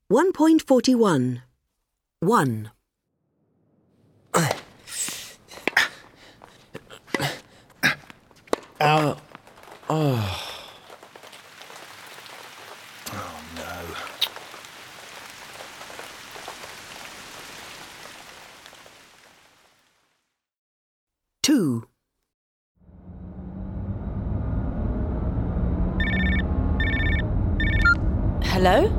1.41. 1. Ow. Oh. Oh, no. Two. Hello?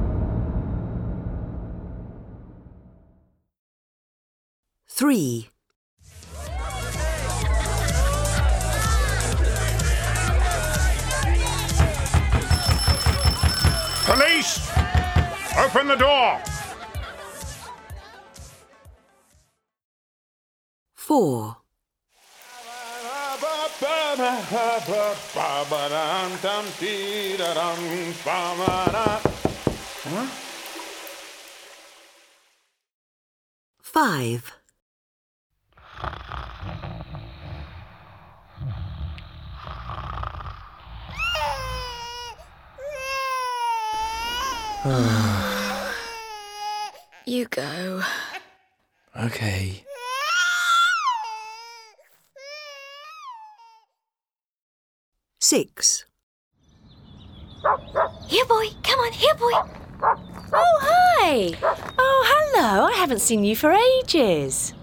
Three. Police! Open the door! 4. Huh? 5. You go. Okay. 6. Here, boy. Come on, here, boy. Oh, hi. Oh, hello. I haven't seen you for ages.